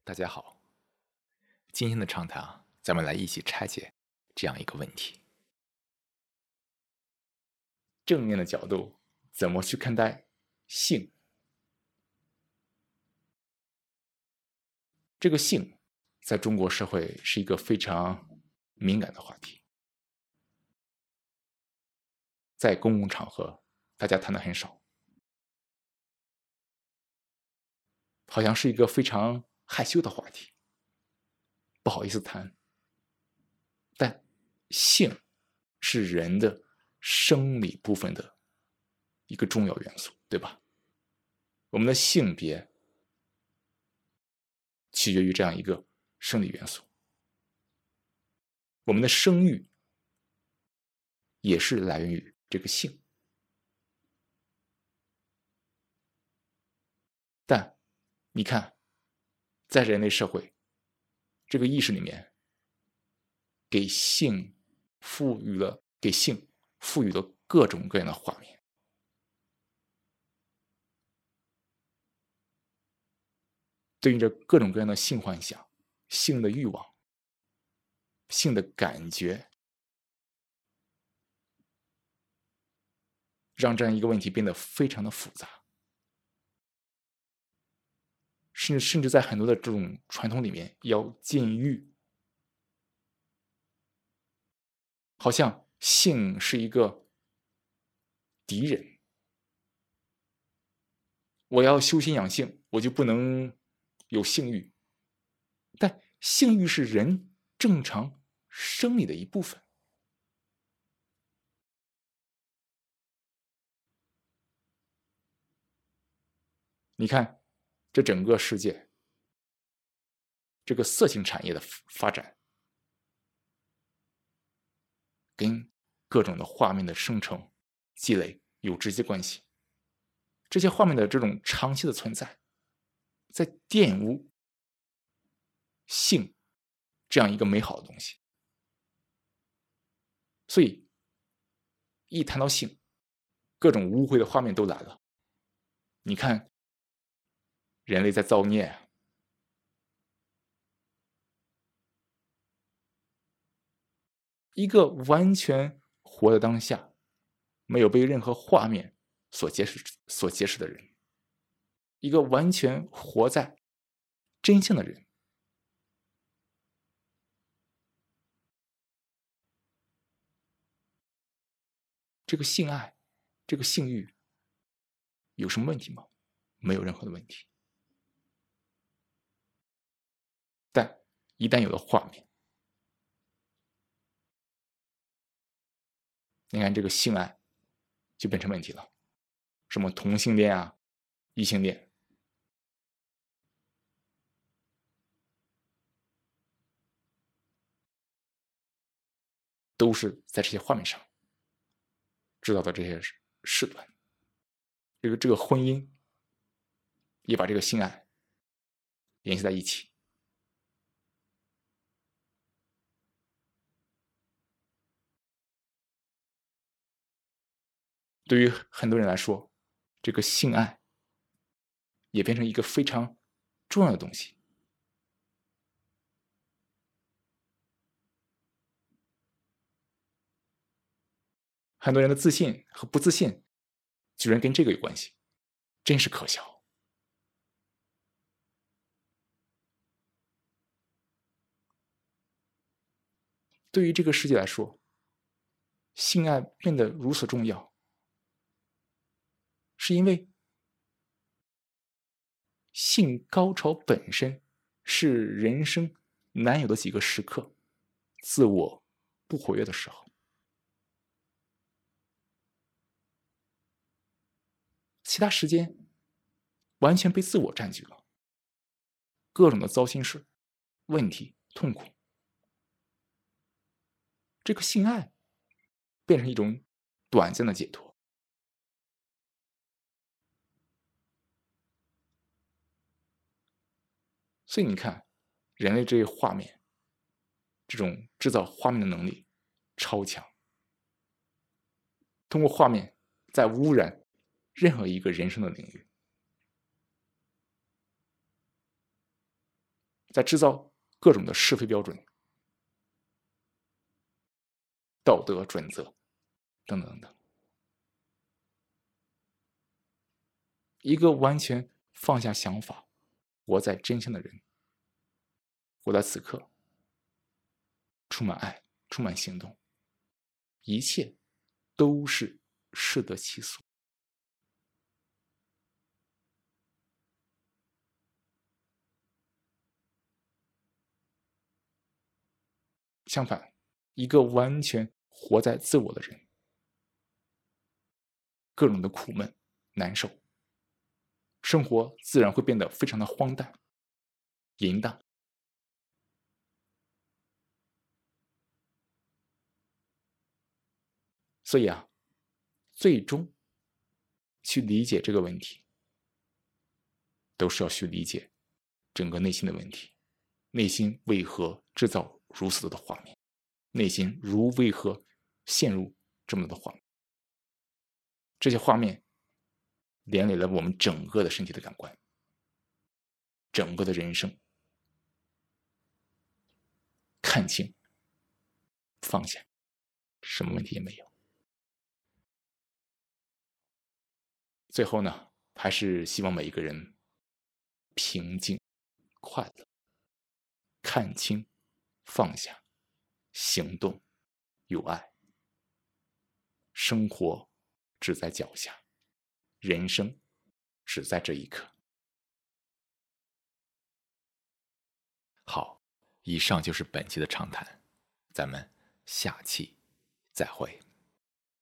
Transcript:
大家好，今天的畅谈咱们来一起拆解这样一个问题：正面的角度怎么去看待性？这个性在中国社会是一个非常敏感的话题，在公共场合大家谈的很少，好像是一个非常害羞的话题，不好意思谈。但性是人的生理部分的一个重要元素，对吧？我们的性别取决于这样一个生理元素，我们的生育也是来源于这个性。但你看，在人类社会这个意识里面，给性赋予了各种各样的画面。对应着各种各样的性幻想、性的欲望、性的感觉，让这样一个问题变得非常的复杂。甚至在很多的这种传统里面，要禁欲，好像性是一个敌人，我要修心养性，我就不能有性欲。但性欲是人正常生理的一部分。你看，这整个世界，这个色情产业的发展，跟各种的画面的生成、积累有直接关系。这些画面的这种长期的存在，在玷污性这样一个美好的东西。所以，一谈到性，各种污秽的画面都来了。你看，人类在造孽，一个完全活在当下，没有被任何画面所劫持的人，一个完全活在真相的人，这个性爱，这个性欲，有什么问题吗？没有任何的问题。但一旦有了画面，你看这个性爱就变成问题了。什么同性恋啊、异性恋，都是在这些画面上制造的这些事端。这个婚姻也把这个性爱联系在一起。对于很多人来说，这个性爱也变成一个非常重要的东西。很多人的自信和不自信，居然跟这个有关系，真是可笑。对于这个世界来说，性爱变得如此重要，是因为性高潮本身是人生难有的几个时刻，自我不活跃的时候，其他时间完全被自我占据了，各种的糟心事、问题、痛苦，这个性爱变成一种短暂的解脱。所以你看，人类这些画面，这种制造画面的能力超强，通过画面在污染任何一个人生的领域。 在制造各种的是非标准、道德准则等等等等。一个完全放下想法，活在真相的人，活在此刻，充满爱，充满行动，一切都是适得其所。相反，一个完全活在自我的人，各种的苦闷、难受，生活自然会变得非常的荒诞、淫荡。所以啊，最终去理解这个问题，都是要去理解整个内心的问题，内心为何制造如此多的画面，内心为何陷入这么多的画面，这些画面连累了我们整个的身体的感官，整个的人生。看清，放下，什么问题也没有。最后呢，还是希望每一个人平静、快乐，看清、放下，行动，有爱。生活只在脚下，人生只在这一刻。好，以上就是本期的畅谈，咱们下期再会。